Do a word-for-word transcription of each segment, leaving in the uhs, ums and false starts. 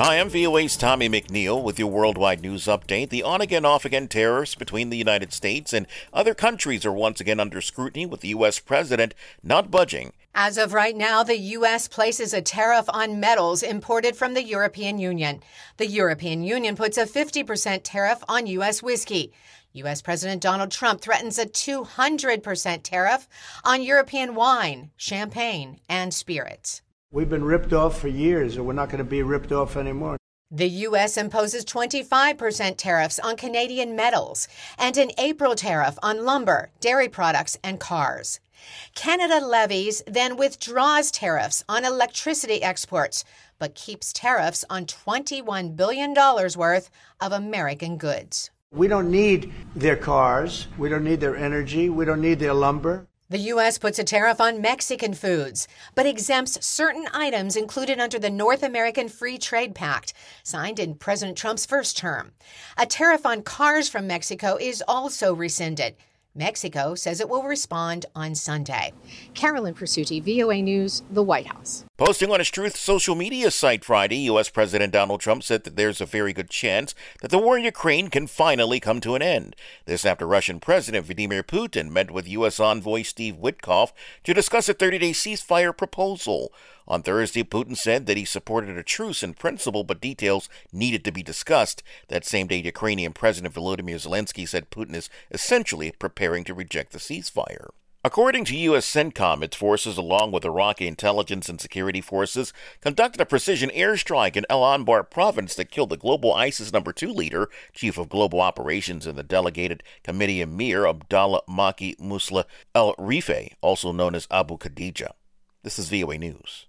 Hi, I'm V O A's Tommy McNeil with your worldwide news update. The on-again, off-again tariffs between the United States and other countries are once again under scrutiny, with the U S president not budging. As of right now, the U S places a tariff on metals imported from the European Union. The European Union puts a fifty percent tariff on U S whiskey. U S President Donald Trump threatens a two hundred percent tariff on European wine, champagne, and spirits. We've been ripped off for years, and we're not going to be ripped off anymore. The U S imposes twenty-five percent tariffs on Canadian metals and an April tariff on lumber, dairy products, and cars. Canada levies, then withdraws tariffs on electricity exports, but keeps tariffs on twenty-one billion dollars worth of American goods. We don't need their cars. We don't need their energy. We don't need their lumber. The U S puts a tariff on Mexican foods, but exempts certain items included under the North American Free Trade Pact, signed in President Trump's first term. A tariff on cars from Mexico is also rescinded. Mexico says it will respond on Sunday. Carolyn Pursuti, V O A News, the White House. Posting on his Truth social media site Friday, U S President Donald Trump said that there's a very good chance that the war in Ukraine can finally come to an end. This after Russian President Vladimir Putin met with U S envoy Steve Witkoff to discuss a thirty-day ceasefire proposal. On Thursday, Putin said that he supported a truce in principle, but details needed to be discussed. That same day, Ukrainian President Volodymyr Zelensky said Putin is essentially preparing to reject the ceasefire. According to U S CENTCOM, its forces, along with Iraqi intelligence and security forces, conducted a precision airstrike in El Anbar province that killed the global ISIS number two leader, chief of global operations in the delegated committee Emir Abdallah Maki Musla El Rife, also known as Abu Khadija. This is V O A News.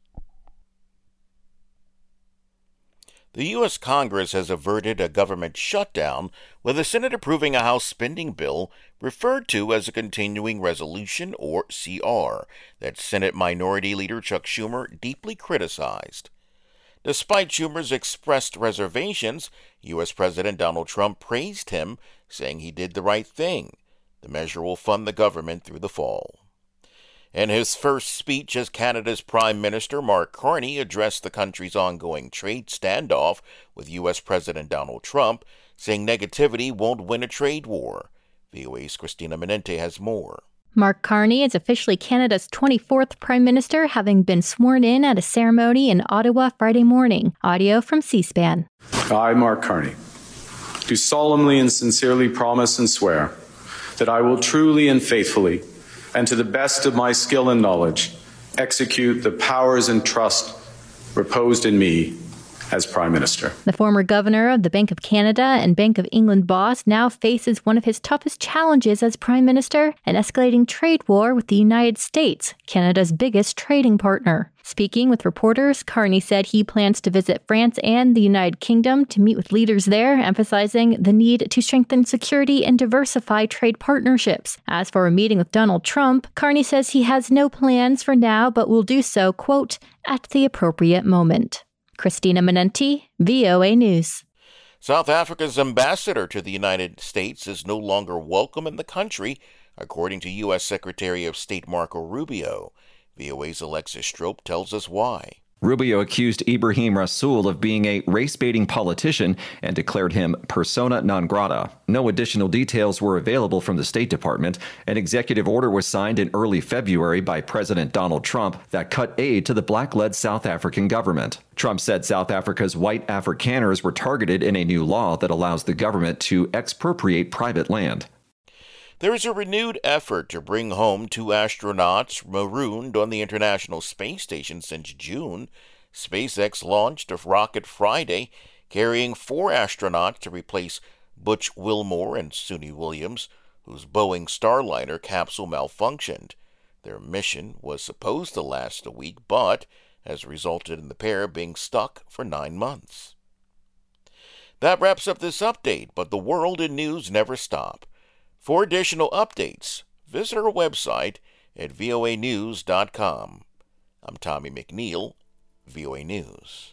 The U S Congress has averted a government shutdown, with the Senate approving a House spending bill referred to as a continuing resolution, or C R, that Senate Minority Leader Chuck Schumer deeply criticized. Despite Schumer's expressed reservations, U S President Donald Trump praised him, saying he did the right thing. The measure will fund the government through the fall. In his first speech as Canada's Prime Minister, Mark Carney addressed the country's ongoing trade standoff with U S President Donald Trump, saying negativity won't win a trade war. V O A's Christina Menente has more. Mark Carney is officially Canada's twenty-fourth Prime Minister, having been sworn in at a ceremony in Ottawa Friday morning. Audio from C-SPAN. I, Mark Carney, do solemnly and sincerely promise and swear that I will truly and faithfully, and to the best of my skill and knowledge, execute the powers and trust reposed in me as Prime Minister. The former governor of the Bank of Canada and Bank of England boss now faces one of his toughest challenges as Prime Minister, an escalating trade war with the United States, Canada's biggest trading partner. Speaking with reporters, Carney said he plans to visit France and the United Kingdom to meet with leaders there, emphasizing the need to strengthen security and diversify trade partnerships. As for a meeting with Donald Trump, Carney says he has no plans for now, but will do so, quote, at the appropriate moment. Christina Menente, V O A News. South Africa's ambassador to the United States is no longer welcome in the country, according to U S Secretary of State Marco Rubio. V O A's Alexis Strope tells us why. Rubio accused Ibrahim Rasool of being a race-baiting politician and declared him persona non grata. No additional details were available from the State Department. An executive order was signed in early February by President Donald Trump that cut aid to the black-led South African government. Trump said South Africa's white Afrikaners were targeted in a new law that allows the government to expropriate private land. There is a renewed effort to bring home two astronauts marooned on the International Space Station since June. SpaceX launched a rocket Friday, carrying four astronauts to replace Butch Wilmore and Suni Williams, whose Boeing Starliner capsule malfunctioned. Their mission was supposed to last a week, but has resulted in the pair being stuck for nine months. That wraps up this update, but the world and news never stop. For additional updates, visit our website at V O A news dot com. I'm Tommy McNeil, V O A News.